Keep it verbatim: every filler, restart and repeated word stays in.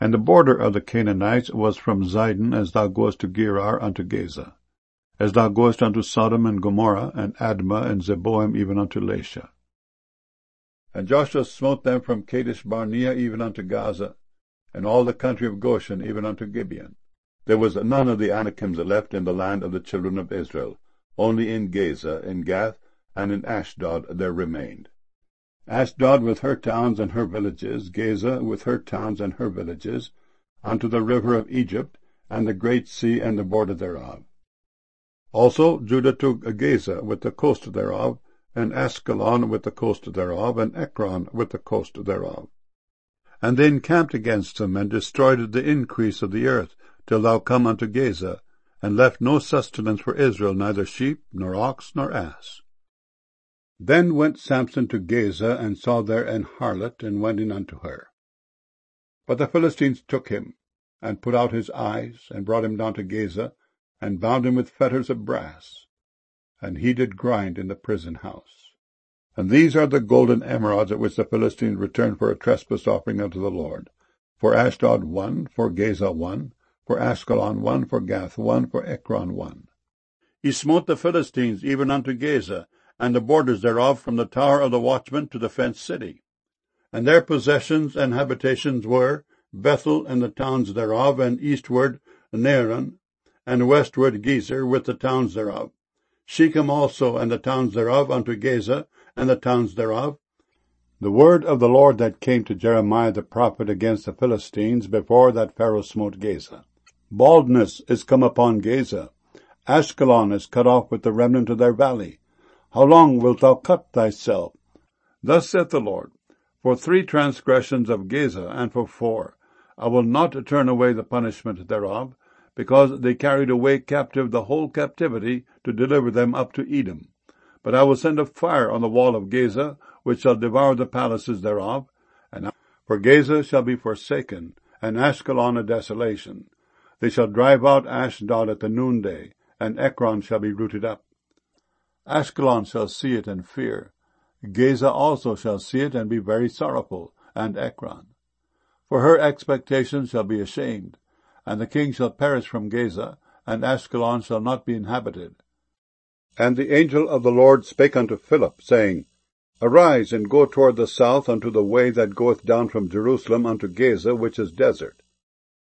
And the border of the Canaanites was from Zidon, as thou goest to Gerar unto Gaza, as thou goest unto Sodom and Gomorrah, and Admah, and Zeboim, even unto Lasha. And Joshua smote them from Kadesh Barnea even unto Gaza, and all the country of Goshen even unto Gibeon. There was none of the Anakims left in the land of the children of Israel, only in Gaza, in Gath, and in Ashdod there remained. Ashdod with her towns and her villages, Gaza with her towns and her villages, unto the river of Egypt, and the great sea and the border thereof. Also Judah took Gaza with the coast thereof, and Askelon with the coast thereof, and Ekron with the coast thereof. And they encamped against them, and destroyed the increase of the earth, till thou come unto Gaza, and left no sustenance for Israel, neither sheep, nor ox, nor ass. Then went Samson to Gaza, and saw there an harlot, and went in unto her. But the Philistines took him, and put out his eyes, and brought him down to Gaza, and bound him with fetters of brass. And he did grind in the prison house. And these are the golden emerods at which the Philistines returned for a trespass offering unto the Lord. For Ashdod one, for Gaza one, for Askelon one, for Gath one, for Ekron one. He smote the Philistines even unto Gaza, and the borders thereof from the tower of the watchman to the fenced city. And their possessions and habitations were Bethel and the towns thereof, and eastward Naaran, and westward Gezer with the towns thereof. Shechem also and the towns thereof unto Gaza, and the towns thereof. The word of the Lord that came to Jeremiah the prophet against the Philistines, before that Pharaoh smote Gaza. Baldness is come upon Gaza. Ashkelon is cut off with the remnant of their valley. How long wilt thou cut thyself? Thus saith the Lord, for three transgressions of Gaza, and for four, I will not turn away the punishment thereof, because they carried away captive the whole captivity, to deliver them up to Edom. But I will send a fire on the wall of Gaza, which shall devour the palaces thereof, and for Gaza shall be forsaken, and Ashkelon a desolation. They shall drive out Ashdod at the noonday, and Ekron shall be rooted up. Ashkelon shall see it and fear. Gaza also shall see it and be very sorrowful, and Ekron. For her expectation shall be ashamed, and the king shall perish from Gaza, and Ashkelon shall not be inhabited. And the angel of the Lord spake unto Philip, saying, Arise, and go toward the south unto the way that goeth down from Jerusalem unto Gaza, which is desert.